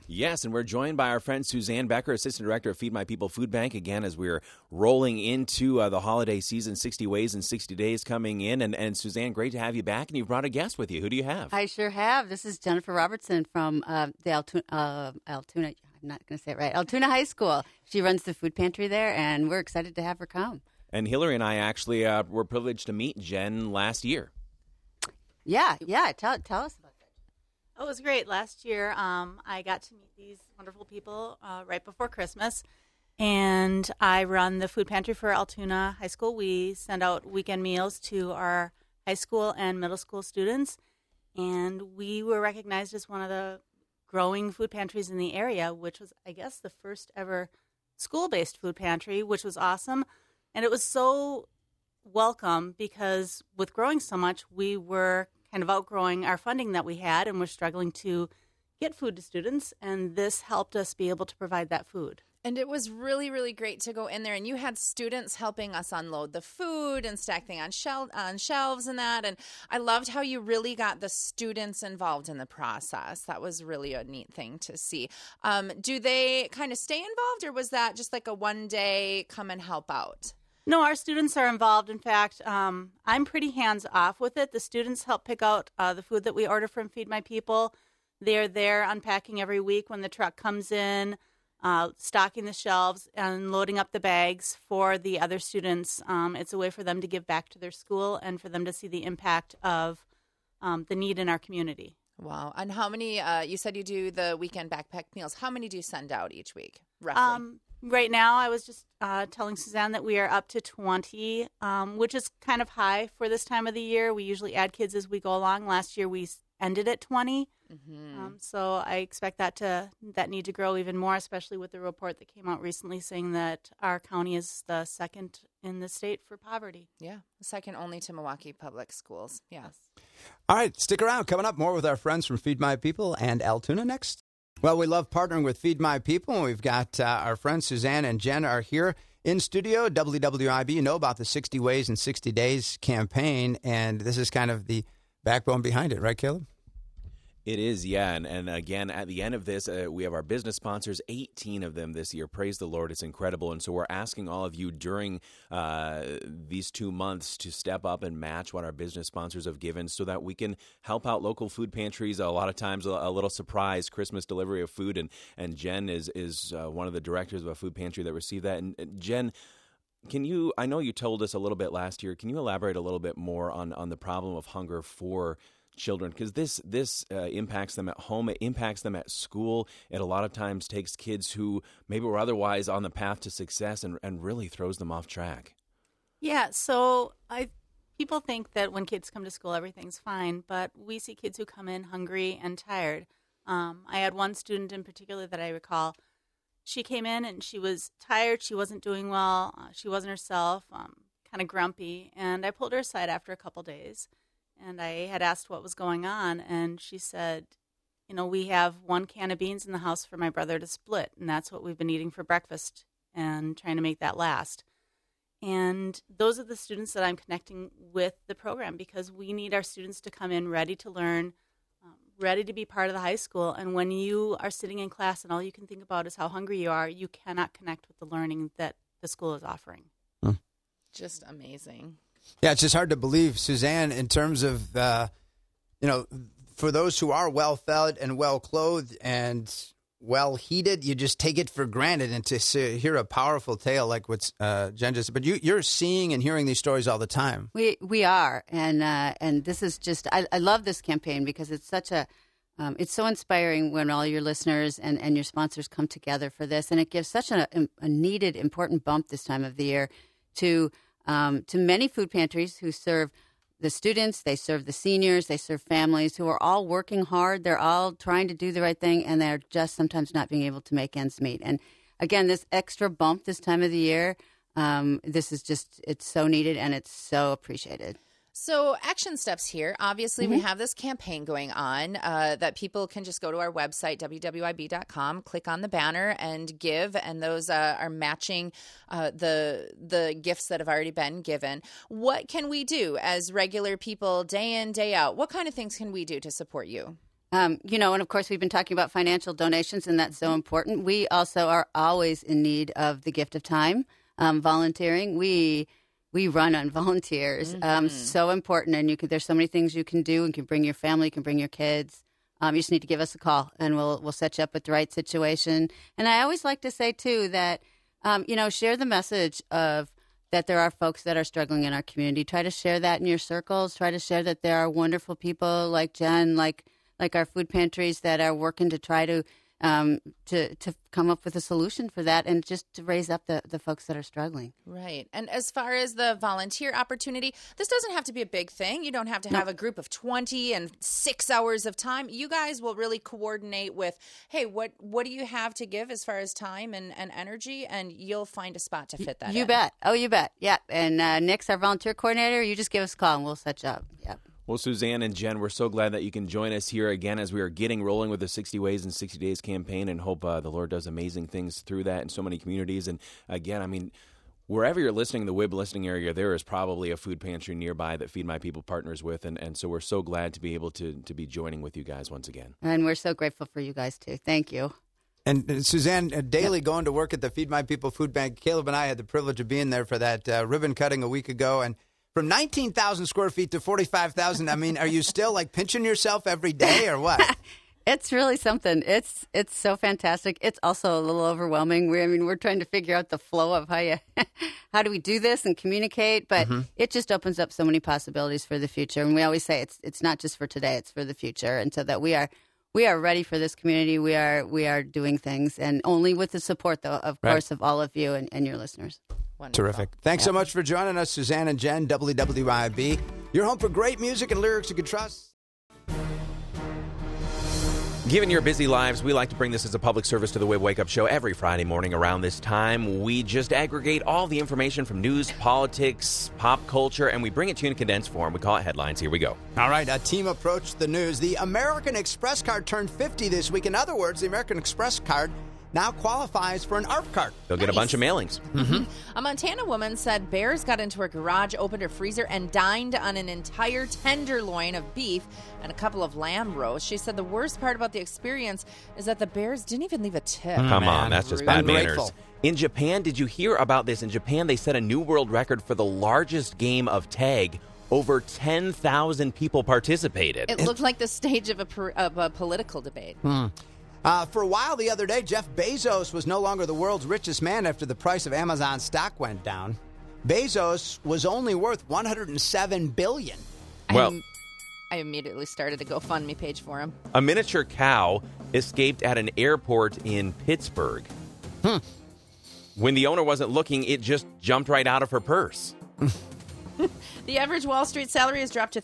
Yes, and we're joined by our friend Suzanne Becker, Assistant Director of Feed My People Food Bank, again, as we're rolling into the holiday season, 60 Ways in 60 Days coming in. And Suzanne, great to have you back, and you've brought a guest with you. Who do you have? I sure have. This is Jennifer Robertson from the Altoona, I'm not going to say it right, Altoona High School. She runs the food pantry there, and we're excited to have her come. And Hillary and I actually were privileged to meet Jen last year. Yeah. Tell us about that. Oh, it was great. Last year, I got to meet these wonderful people right before Christmas, and I run the food pantry for Altoona High School. We send out weekend meals to our high school and middle school students, and we were recognized as one of the growing food pantries in the area, which was, I guess, the first ever school-based food pantry, which was awesome. And it was so welcome because with growing so much, we were kind of outgrowing our funding that we had, and we're struggling to get food to students, and this helped us be able to provide that food. And it was really, really great to go in there, and you had students helping us unload the food and stack things on shelves and that, and I loved how you really got the students involved in the process. That was really a neat thing to see. Do they kind of stay involved, or was that just like a one-day come and help out? No, our students are involved. In fact, I'm pretty hands-off with it. The students help pick out the food that we order from Feed My People. They're there unpacking every week when the truck comes in, stocking the shelves and loading up the bags for the other students. It's a way for them to give back to their school and for them to see the impact of the need in our community. Wow. And how many, you said you do the weekend backpack meals. How many do you send out each week, roughly? Right now, I was just telling Suzanne that we are up to 20, which is kind of high for this time of the year. We usually add kids as we go along. Last year, we ended at 20. So I expect that need to grow even more, especially with the report that came out recently saying that our county is the second in the state for poverty. Yeah, second only to Milwaukee Public Schools. Yes. All right, stick around. Coming up, more with our friends from Feed My People and Altoona next. Well, we love partnering with Feed My People, and we've got our friends Suzanne and Jen are here in studio. WWIB, you know about the 60 Ways in 60 Days campaign, and this is kind of the backbone behind it, right, Caleb? It is, yeah. And again, at the end of this, we have our business sponsors, 18 of them this year. Praise the Lord. It's incredible. And so we're asking all of you during these 2 months to step up and match what our business sponsors have given so that we can help out local food pantries. A lot of times a little surprise Christmas delivery of food. And Jen is one of the directors of a food pantry that received that. And Jen, I know you told us a little bit last year. Can you elaborate a little bit more on the problem of hunger for children, because this impacts them at home, it impacts them at school. It a lot of times takes kids who maybe were otherwise on the path to success and really throws them off track. Yeah, so people think that when kids come to school, everything's fine, but we see kids who come in hungry and tired. I had one student in particular that I recall. She came in and she was tired. She wasn't doing well. She wasn't herself, kind of grumpy, and I pulled her aside after a couple days. And I had asked what was going on, and she said, we have 1 can of beans in the house for my brother to split, and that's what we've been eating for breakfast and trying to make that last. And those are the students that I'm connecting with the program because we need our students to come in ready to learn, ready to be part of the high school. And when you are sitting in class and all you can think about is how hungry you are, you cannot connect with the learning that the school is offering. Just amazing. Yeah, it's just hard to believe, Suzanne, in terms of, for those who are well-fed and well-clothed and well-heated, you just take it for granted. And to hear a powerful tale like what Jen just said, but you're seeing and hearing these stories all the time. We are, and this is just, I love this campaign because it's such a, it's so inspiring when all your listeners and your sponsors come together for this, and it gives such a needed, important bump this time of the year to many food pantries who serve the students, they serve the seniors, they serve families who are all working hard. They're all trying to do the right thing, and they're just sometimes not being able to make ends meet. And again, this extra bump this time of the year, this is just, it's so needed and it's so appreciated. So action steps here. Obviously, we have this campaign going on that people can just go to our website, wwib.com, click on the banner and give. And those are matching the gifts that have already been given. What can we do as regular people day in, day out? What kind of things can we do to support you? You know, and of course, we've been talking about financial donations, and that's so important. We also are always in need of the gift of time, volunteering. We run on volunteers, so important. And there's so many things you can do. You can bring your family, you can bring your kids. You just need to give us a call, and we'll set you up with the right situation. And I always like to say too that share the message of that there are folks that are struggling in our community. Try to share that in your circles. Try to share that there are wonderful people like Jen, like our food pantries that are working to try to come up with a solution for that, and just to raise up the folks that are struggling. Right. And as far as the volunteer opportunity, this doesn't have to be a big thing. You don't have to have a group of 20 and 6 hours of time. You guys will really coordinate with, hey, what do you have to give as far as time and energy? And you'll find a spot to fit that in. You bet. Oh, you bet. Yeah. And Nick's our volunteer coordinator. You just give us a call and we'll set you up. Yep. Well, Suzanne and Jen, we're so glad that you can join us here again as we are getting rolling with the 60 Ways in 60 Days campaign, and hope the Lord does amazing things through that in so many communities. And again, I mean, wherever you're listening in the WIB listening area, there is probably a food pantry nearby that Feed My People partners with. And so we're so glad to be able to be joining with you guys once again. And we're so grateful for you guys, too. Thank you. And Suzanne, daily going to work at the Feed My People Food Bank, Caleb and I had the privilege of being there for that ribbon cutting a week ago. And from 19,000 square feet to 45,000, I mean, are you still like pinching yourself every day or what? It's really something. It's so fantastic. It's also a little overwhelming. We're trying to figure out the flow of how do we do this and communicate, but it just opens up so many possibilities for the future. And we always say it's not just for today, it's for the future. And so that we are ready for this community. We are doing things, and only with the support, though, of course, of all of you and your listeners. Wonderful. Terrific. Thanks so much for joining us, Suzanne and Jen, WWIB. Your home for great music and lyrics you can trust. Given your busy lives, we like to bring this as a public service to the WIB Wake Up Show every Friday morning around this time. We just aggregate all the information from news, politics, pop culture, and we bring it to you in condensed form. We call it headlines. Here we go. All right, a team approached the news. The American Express card turned 50 this week. In other words, the American Express card now qualifies for an ARP card. They'll get a bunch of mailings. A Montana woman said bears got into her garage, opened her freezer, and dined on an entire tenderloin of beef and a couple of lamb roasts. She said the worst part about the experience is that the bears didn't even leave a tip. Come on, that's just bad Ungrateful. manners. In Japan, did you hear about this? In Japan, they set a new world record for the largest game of tag. Over 10,000 people participated. It looked like the stage of a political debate. For a while the other day, Jeff Bezos was no longer the world's richest man after the price of Amazon stock went down. Bezos was only worth $107 billion. Well, I immediately started a GoFundMe page for him. a miniature cow escaped at an airport in Pittsburgh. When the owner wasn't looking, it just jumped right out of her purse. The average Wall Street salary has dropped to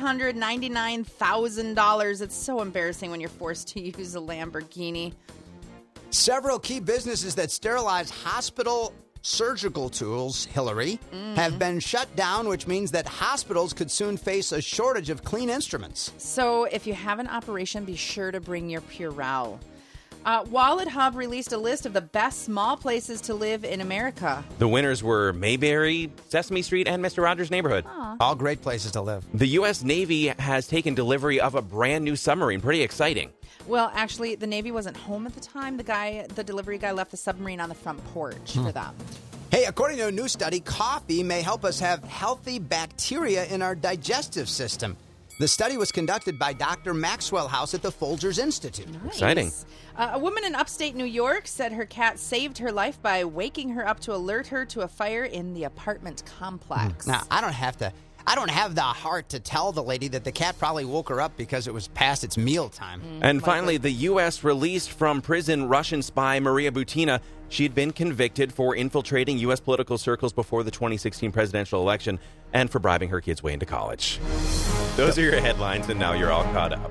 $399,000. It's so embarrassing when you're forced to use a Lamborghini. Several key businesses that sterilize hospital surgical tools, Hillary, have been shut down, which means that hospitals could soon face a shortage of clean instruments. So if you have an operation, be sure to bring your Purell. Wallet Hub released a list of the best small places to live in America. The winners were Mayberry, Sesame Street, and Mr. Rogers' Neighborhood. All great places to live. The U.S. Navy has taken delivery of a brand new submarine. Pretty exciting. Well, actually, the Navy wasn't home at the time. The delivery guy left the submarine on the front porch for them. Hey, according to a new study, coffee may help us have healthy bacteria in our digestive system. The study was conducted by Dr. Maxwell House at the Folgers Institute. Nice. Exciting. A woman in upstate New York said her cat saved her life by waking her up to alert her to a fire in the apartment complex. Now, I don't have the heart to tell the lady that the cat probably woke her up because it was past its meal time. And finally, the U.S. released from prison Russian spy Maria Butina. She had been convicted for infiltrating U.S. political circles before the 2016 presidential election and for bribing her kids' way into college. Those are your headlines, and now you're all caught up.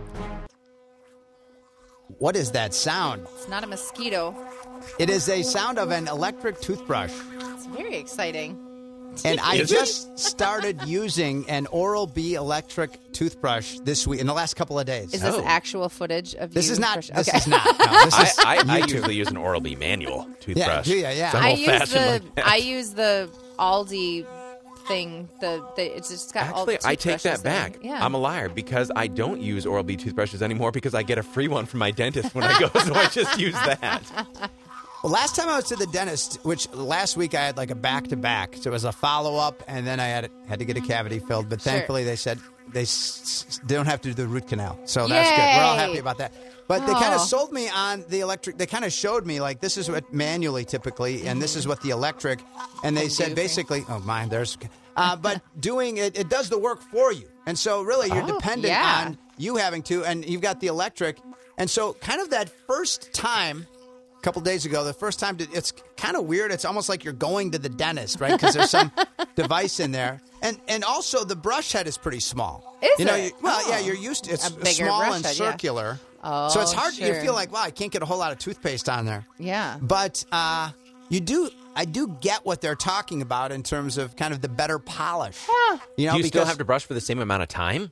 What is that sound? It's not a mosquito. It is a sound of an electric toothbrush. It's very exciting. And I Is it? just started using an Oral-B electric toothbrush this week, in the last couple of days. Is this actual footage of This you? is not. This Okay. is not. No, this is I YouTube. usually use an Oral-B manual toothbrush. Yeah. So I'm I old-fashioned like that. use the Aldi thing. It's just got all Actually, the I take that toothbrushes there. back. Yeah. I'm a liar because I don't use Oral-B toothbrushes anymore because I get a free one from my dentist when I go, so I just use that. Well, last time I was to the dentist, which last week I had like a back-to-back, so it was a follow-up, and then I had to get a cavity filled. But thankfully, they said they don't have to do the root canal, so that's good. We're all happy about that. But they kind of sold me on the electric. They kind of showed me, like, this is what manually typically, and this is what the electric. And they said basically, oh, mine, there's. But doing it, it does the work for you. And so really you're dependent on you having to, and you've got the electric. And so kind of that first time, a couple days ago, the first time, it's kind of weird. It's almost like you're going to the dentist, right? Because there's some device in there. And also the brush head is pretty small. Is it? Yeah, you're used to it's A bigger small brush and head, yeah. circular. Oh, so it's hard. sure. You feel like, wow, I can't get a whole lot of toothpaste on there. Yeah. But I do get what they're talking about in terms of kind of the better polish. You know, Do you still because, have to brush for the same amount of time?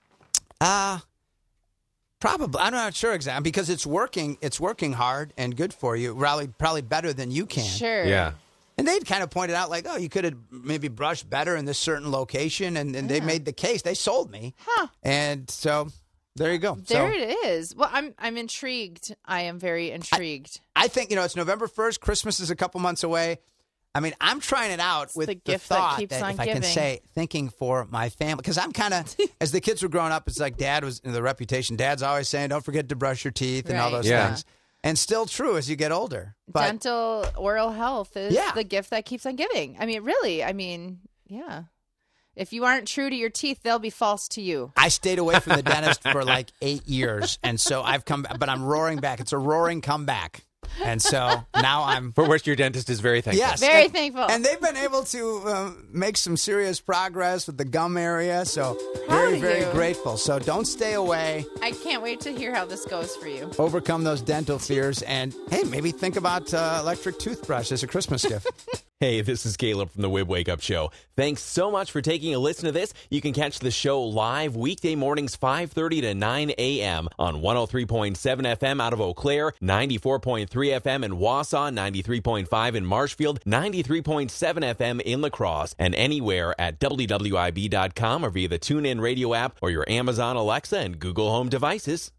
probably. I'm not sure exactly because it's working hard and good for you. Probably better than you can. Sure. Yeah. And they'd kind of pointed out, like, oh, you could have maybe brushed better in this certain location, and they made the case. They sold me. And so there you go. There it is. Well, I'm intrigued. I am very intrigued. I think, it's November 1st. Christmas is a couple months away. I mean, I'm trying it out with the the gift that thought keeps that on if I can giving. say, thinking for my family. Because I'm kind of, as the kids were growing up, it's like Dad was, the reputation, Dad's always saying, don't forget to brush your teeth and all Right. those Yeah. things. And still true as you get older. But Dental oral health is Yeah. the gift that keeps on giving. I mean, really. I mean, yeah. If you aren't true to your teeth, they'll be false to you. I stayed away from the dentist for like 8 years. And so I've come, but I'm roaring back. It's a roaring comeback. And so now I'm. For which your dentist is very thankful. Yes. Very thankful. And they've been able to make some serious progress with the gum area. So Proud very, of very you. grateful. So don't stay away. I can't wait to hear how this goes for you. Overcome those dental fears. And, hey, maybe think about electric toothbrush as a Christmas gift. Hey, this is Caleb from the Wib Wake Up Show. Thanks so much for taking a listen to this. You can catch the show live weekday mornings 5:30 to 9 a.m. on 103.7 FM out of Eau Claire, 94.3 FM in Wausau, 93.5 in Marshfield, 93.7 FM in La Crosse, and anywhere at WWIB.com or via the TuneIn radio app or your Amazon Alexa and Google Home devices.